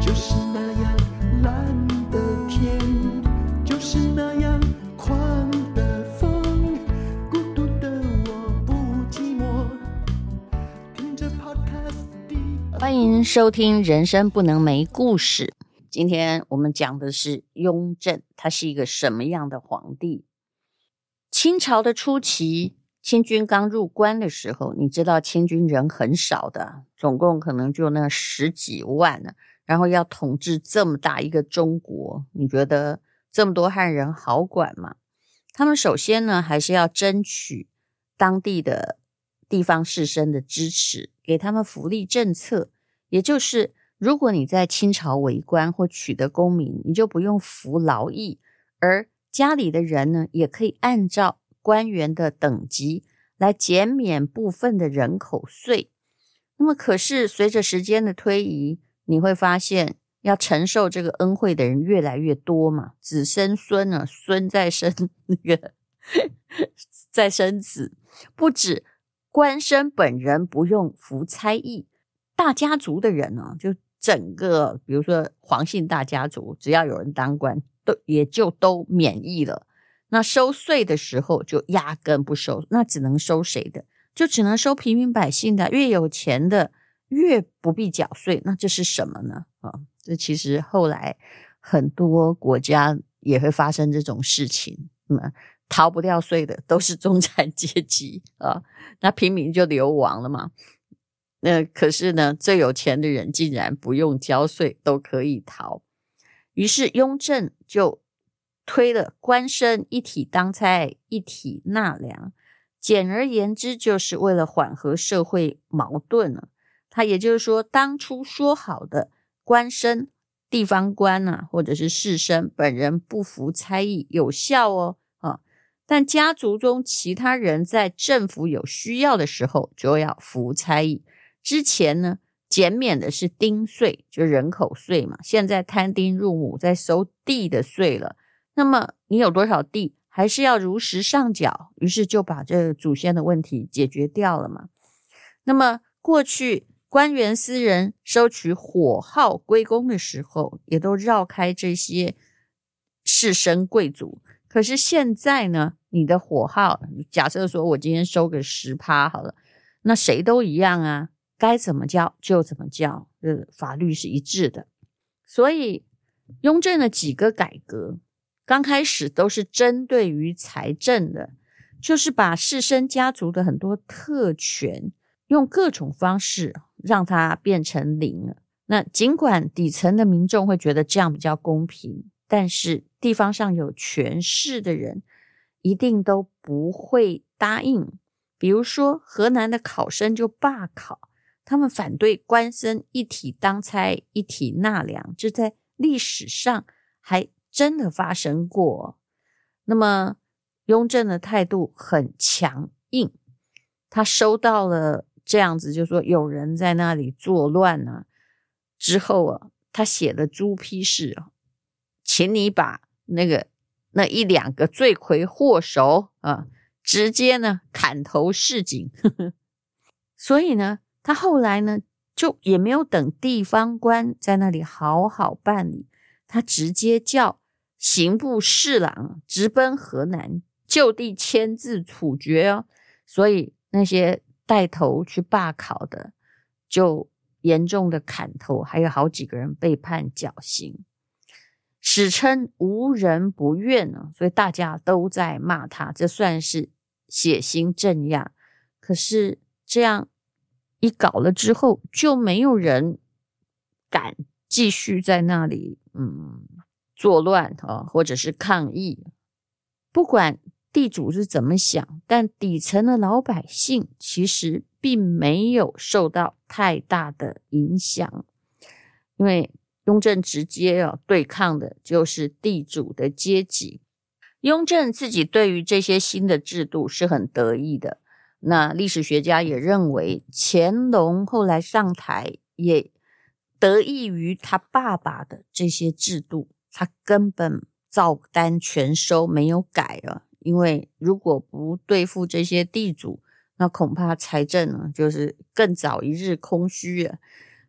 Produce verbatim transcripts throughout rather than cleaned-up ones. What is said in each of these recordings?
就是那样蓝的天，就是那样狂的风，孤独的我不寂寞，听着 podcast 的欢迎收听人生不能没故事。今天我们讲的是雍正，他是一个什么样的皇帝？清朝的初期，清军刚入关的时候，你知道清军人很少的，总共可能就那十几万呢，然后要统治这么大一个中国，你觉得这么多汉人好管吗？他们首先呢，还是要争取当地的地方士绅的支持，给他们福利政策，也就是如果你在清朝为官或取得功名，你就不用服劳役，而家里的人呢，也可以按照官员的等级来减免部分的人口税。那么可是随着时间的推移，你会发现要承受这个恩惠的人越来越多嘛，子生孙呢，孙再生那个再生子，不止官绅本人不用服差役，大家族的人呢，就整个比如说黄姓大家族，只要有人当官都也就都免役了。那收税的时候就压根不收，那只能收谁的？就只能收平民百姓的，越有钱的越不必缴税。那这是什么呢？啊，这其实后来很多国家也会发生这种事情，嗯，逃不掉税的都是中产阶级啊，那平民就流亡了嘛。那可是呢，最有钱的人竟然不用交税都可以逃。于是雍正就推了官绅一体当差，一体纳粮，简而言之就是为了缓和社会矛盾了。他也就是说，当初说好的官绅地方官啊，或者是士绅本人不服差役有效哦，啊，但家族中其他人在政府有需要的时候就要服差役。之前呢，减免的是丁税，就人口税嘛，现在摊丁入亩在收地的税了。那么你有多少地还是要如实上缴，于是就把这个祖先的问题解决掉了嘛。那么过去官员私人收取火耗归公的时候，也都绕开这些士绅贵族。可是现在呢，你的火耗，假设说我今天收个 百分之十 好了，那谁都一样啊，该怎么交就怎么交，这法律是一致的。所以雍正的几个改革刚开始都是针对于财政的，就是把士绅家族的很多特权用各种方式让它变成零了。那尽管底层的民众会觉得这样比较公平，但是地方上有权势的人一定都不会答应。比如说河南的考生就罢考，他们反对官绅一体当差，一体纳粮，这在历史上还真的发生过。那么雍正的态度很强硬，他收到了这样子，就说有人在那里作乱啊，之后啊，他写了朱批示啊，请你把那个那一两个罪魁祸首啊，直接呢砍头示警。所以呢，他后来呢就也没有等地方官在那里好好办理，他直接叫刑部侍郎直奔河南，就地签字处决哦。所以那些带头去罢考的就严重的砍头，还有好几个人被判绞刑，史称无人不怨呢，所以大家都在骂他，这算是血腥镇压。可是这样一搞了之后，就没有人敢继续在那里嗯作乱啊，或者是抗议。不管地主是怎么想，但底层的老百姓其实并没有受到太大的影响，因为雍正直接要对抗的就是地主的阶级。雍正自己对于这些新的制度是很得意的，那历史学家也认为乾隆后来上台也得益于他爸爸的这些制度，他根本照单全收没有改了。因为如果不对付这些地主，那恐怕财政呢就是更早一日空虚了。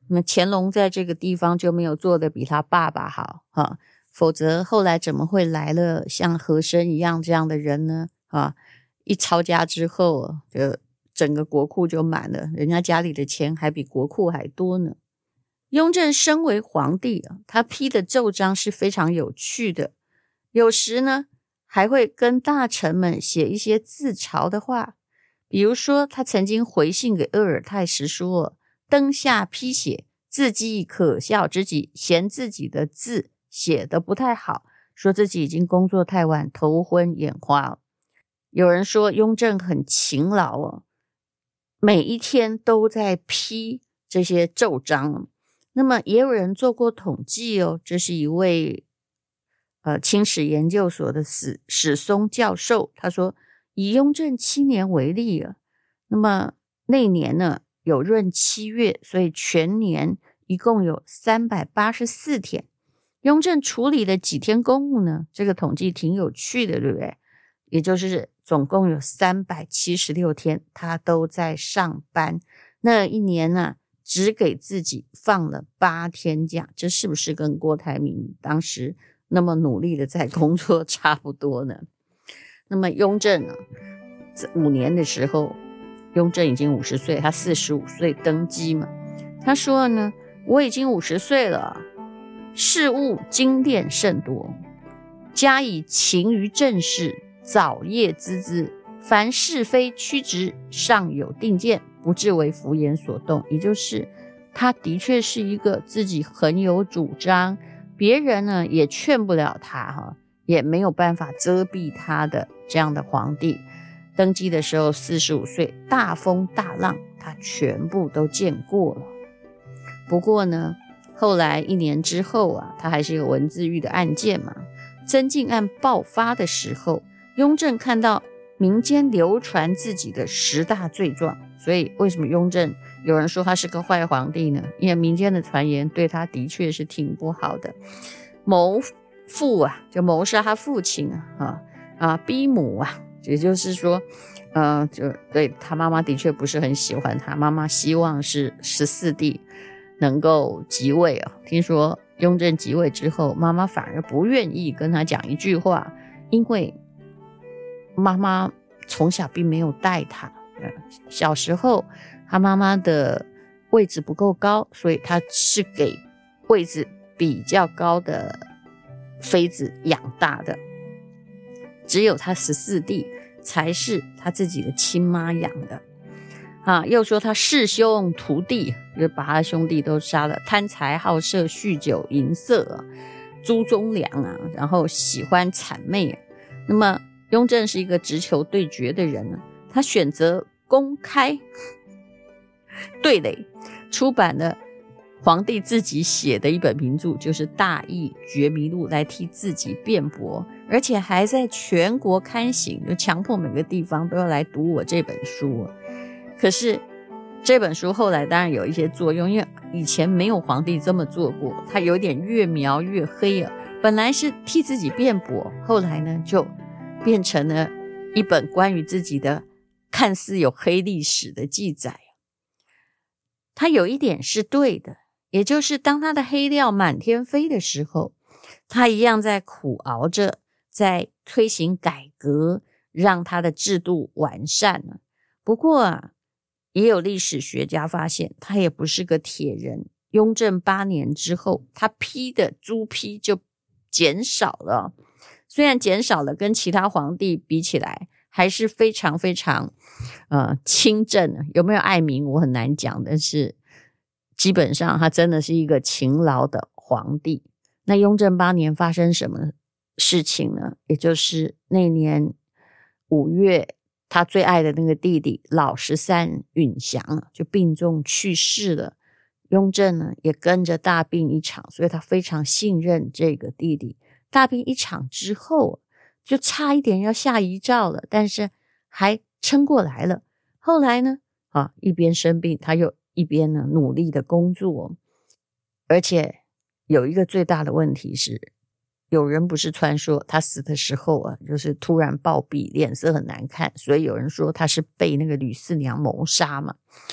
那么乾隆在这个地方就没有做得比他爸爸好啊，否则后来怎么会来了像和珅一样这样的人呢？啊，一抄家之后，就整个国库就满了，人家家里的钱还比国库还多呢。雍正身为皇帝啊，他批的奏章是非常有趣的，有时呢还会跟大臣们写一些自嘲的话。比如说他曾经回信给鄂尔泰时说，灯下批写，字迹可笑之极，嫌自己的字写得不太好，说自己已经工作太晚，头昏眼花了。有人说雍正很勤劳哦，每一天都在批这些奏章。那么也有人做过统计哦，这是一位呃清史研究所的史史松教授，他说以雍正七年为例啊，那么那年呢有闰七月，所以全年一共有三百八十四天。雍正处理了几天公务呢？这个统计挺有趣的，对不对？也就是总共有三百七十六天他都在上班，那一年呢、啊、只给自己放了八天假，这是不是跟郭台铭当时那么努力的在工作差不多呢？那么雍正呢，五年的时候，雍正已经五十岁，他四十五岁登基嘛。他说呢，我已经五十岁了，事务经验甚多，加以勤于政事，早夜孜孜，凡是非曲直，尚有定见，不至为浮言所动。也就是他的确是一个自己很有主张，别人呢也劝不了他哈，也没有办法遮蔽他的这样的皇帝。登基的时候四十五岁，大风大浪他全部都见过了。不过呢，后来一年之后啊，他还是有文字狱的案件嘛。增进案爆发的时候，雍正看到民间流传自己的十大罪状，所以为什么雍正有人说他是个坏皇帝呢？因为民间的传言对他的确是挺不好的。谋父啊，就谋杀他父亲啊，啊啊逼母啊，也就是说，呃，就对他妈妈的确不是很喜欢他，妈妈希望是十四弟能够即位啊。听说雍正即位之后，妈妈反而不愿意跟他讲一句话，因为妈妈从小并没有带他，小时候他妈妈的位置不够高，所以他是给位置比较高的妃子养大的，只有他十四弟才是他自己的亲妈养的啊。又说他弑兄屠弟，就把他兄弟都杀了，贪财好色，酗酒淫色啊，猪忠良啊，然后喜欢谄媚啊。那么雍正是一个直球对决的人呢，他选择公开对垒，出版了皇帝自己写的一本名著，就是《大义觉迷录》，来替自己辩驳，而且还在全国刊行，就强迫每个地方都要来读我这本书。可是这本书后来当然有一些作用，因为以前没有皇帝这么做过，他有点越描越黑啊。本来是替自己辩驳，后来呢就变成了一本关于自己的看似有黑历史的记载。他有一点是对的，也就是当他的黑料满天飞的时候，他一样在苦熬着，在推行改革，让他的制度完善了。不过啊，也有历史学家发现他也不是个铁人。雍正八年之后，他批的朱批就减少了，虽然减少了，跟其他皇帝比起来还是非常非常呃清正。有没有爱民我很难讲，但是基本上他真的是一个勤劳的皇帝。那雍正八年发生什么事情呢？也就是那年五月，他最爱的那个弟弟老十三允祥就病重去世了。雍正呢也跟着大病一场，所以他非常信任这个弟弟。大病一场之后，就差一点要下遗诏了，但是还撑过来了。后来呢，啊，一边生病，他又一边呢努力的工作。而且有一个最大的问题是，有人不是传说他死的时候啊，就是突然暴毙，脸色很难看，所以有人说他是被那个吕四娘谋杀嘛。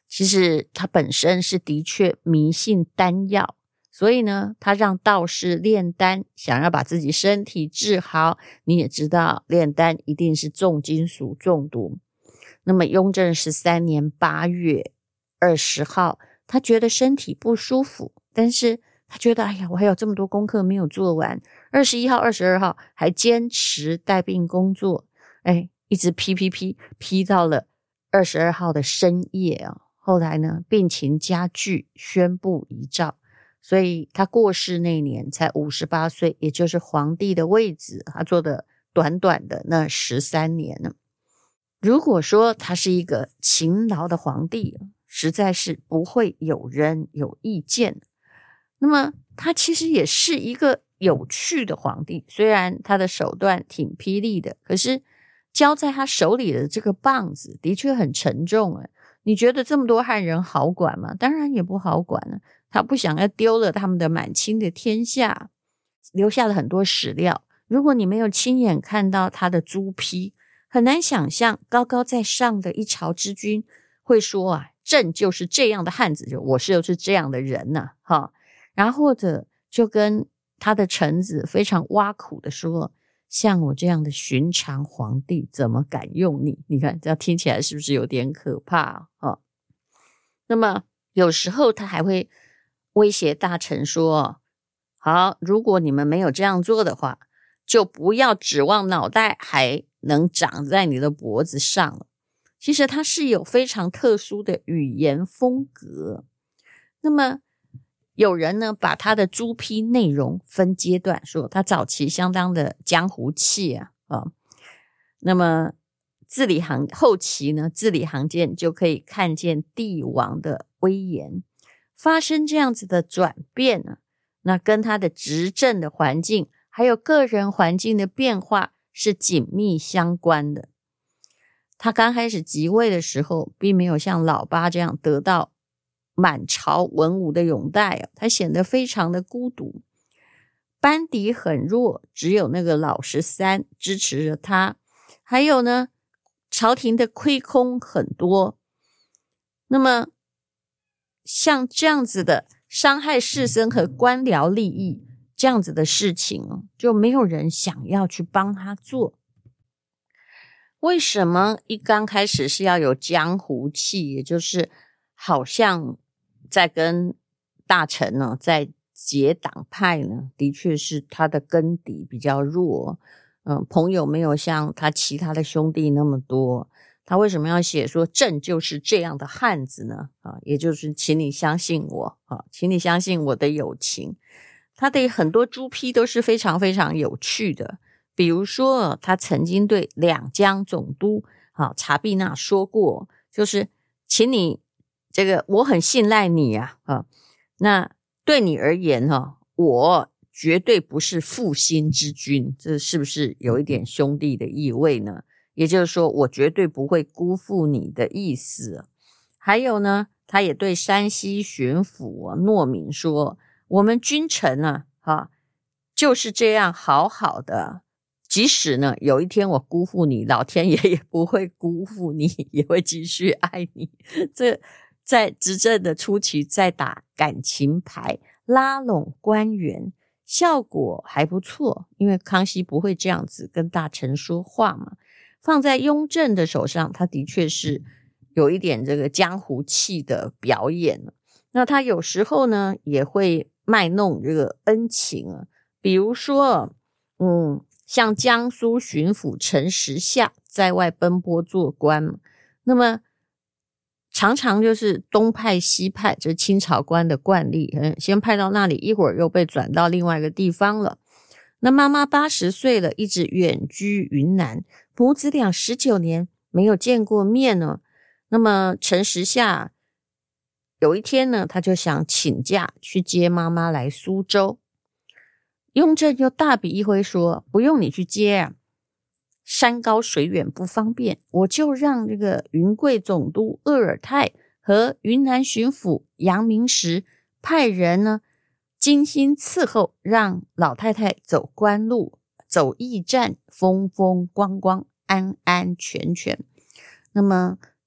其实他本身是的确迷信丹药，所以呢，他让道士炼丹，想要把自己身体治好。你也知道，炼丹一定是重金属中毒。那么雍正十三年八月二十号，他觉得身体不舒服，但是他觉得哎呀，我还有这么多功课没有做完。二十一号、二十二号还坚持带病工作，哎，一直批批批批到了二十二号的深夜啊。后来呢，病情加剧，宣布遗诏。所以他过世那年才五十八岁，也就是皇帝的位置，他做的短短的那十三年呢。如果说他是一个勤劳的皇帝，实在是不会有人有意见。那么他其实也是一个有趣的皇帝，虽然他的手段挺霹雳的，可是交在他手里的这个棒子的确很沉重。你觉得这么多汉人好管吗？当然也不好管了。他不想要丢了他们的满清的天下，留下了很多史料。如果你没有亲眼看到他的朱批，很难想象高高在上的一朝之君会说啊，朕就是这样的汉子，就我是就是这样的人呐、啊，哈。然后或者就跟他的臣子非常挖苦的说，像我这样的寻常皇帝怎么敢用你？你看这样听起来是不是有点可怕啊？那么有时候他还会威胁大臣说，好，如果你们没有这样做的话，就不要指望脑袋还能长在你的脖子上了。其实他是有非常特殊的语言风格。那么有人呢把他的朱批内容分阶段，说他早期相当的江湖气啊，啊那么字里行后期呢，字里行间就可以看见帝王的威严。发生这样子的转变呢，那跟他的执政的环境还有个人环境的变化是紧密相关的。他刚开始即位的时候，并没有像老八这样得到满朝文武的拥戴，他显得非常的孤独，班底很弱，只有那个老十三支持着他。还有呢，朝廷的亏空很多。那么像这样子的伤害士绅和官僚利益这样子的事情，就没有人想要去帮他做。为什么一刚开始是要有江湖气，也就是好像在跟大臣呢在结党派呢？的确是他的根底比较弱，嗯，朋友没有像他其他的兄弟那么多。他为什么要写说朕就是这样的汉子呢？啊，也就是请你相信我啊，请你相信我的友情。他的很多朱批都是非常非常有趣的，比如说他曾经对两江总督啊查必纳说过，就是请你这个我很信赖你啊，啊那对你而言哈，我绝对不是负心之君，这是不是有一点兄弟的意味呢？也就是说，我绝对不会辜负你的意思。还有呢，他也对山西巡抚、啊、诺敏说，我们君臣啊，啊就是这样好好的，即使呢有一天我辜负你，老天爷也不会辜负你，也会继续爱你。这在执政的初期在打感情牌，拉拢官员，效果还不错，因为康熙不会这样子跟大臣说话嘛。放在雍正的手上，他的确是有一点这个江湖气的表演。那他有时候呢也会卖弄这个恩情啊，比如说嗯，像江苏巡抚陈时下在外奔波做官，那么常常就是东派西派，这清朝官的惯例，先派到那里，一会儿又被转到另外一个地方了。那妈妈八十岁了，一直远居云南，母子俩十九年没有见过面呢。那么陈时下有一天呢，他就想请假去接妈妈来苏州。雍正就大笔一挥说，不用你去接啊，山高水远不方便，我就让这个云贵总督鄂尔泰和云南巡抚杨明时派人呢精心伺候，让老太太走官路，走驿站，风风光光，安安全全。那么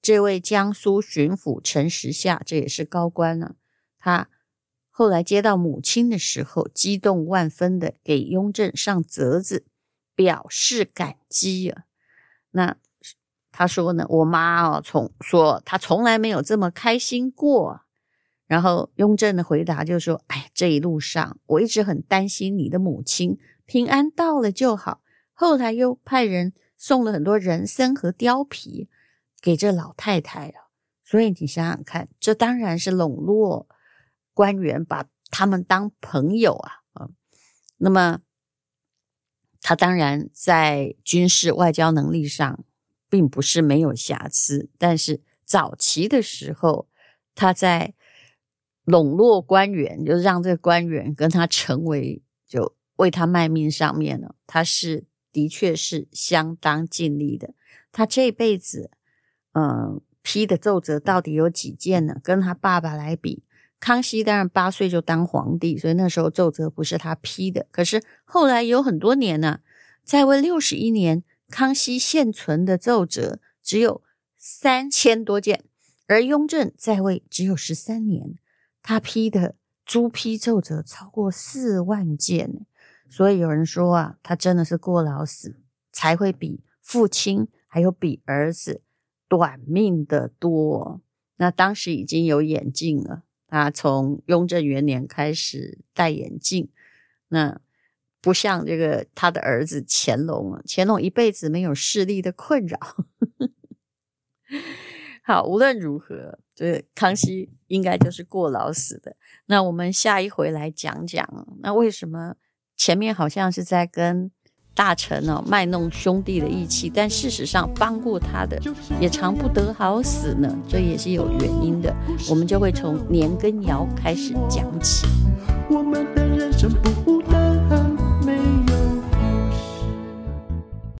这位江苏巡抚陈时下，这也是高官呢、啊，他后来接到母亲的时候，激动万分的给雍正上折子，表示感激啊。那他说呢，我妈哦，从说她从来没有这么开心过。然后雍正的回答就说，哎，这一路上我一直很担心你的母亲平安到了就好，后来又派人送了很多人参和貂皮给这老太太啊。所以你想想看，这当然是笼络官员，把他们当朋友啊。嗯、那么他当然在军事外交能力上并不是没有瑕疵，但是早期的时候他在笼络官员，就让这个官员跟他成为，就为他卖命上面呢，他是的确是相当尽力的。他这辈子嗯，批的奏折到底有几件呢？跟他爸爸来比，康熙当然八岁就当皇帝，所以那时候奏折不是他批的。可是后来有很多年呢，在位六十一年，康熙现存的奏折只有三千多件，而雍正在位只有十三年，他批的朱批奏折超过四万件。所以有人说啊，他真的是过劳死，才会比父亲还有比儿子短命的多。那当时已经有眼镜了，他从雍正元年开始戴眼镜，那不像这个他的儿子乾隆啊，乾隆一辈子没有视力的困扰。好，无论如何，这康熙应该就是过劳死的。那我们下一回来讲讲，那为什么前面好像是在跟大臣哦卖弄兄弟的义气，但事实上帮过他的也常不得好死呢？这也是有原因的。我们就会从年羹尧开始讲起。 我们的人生不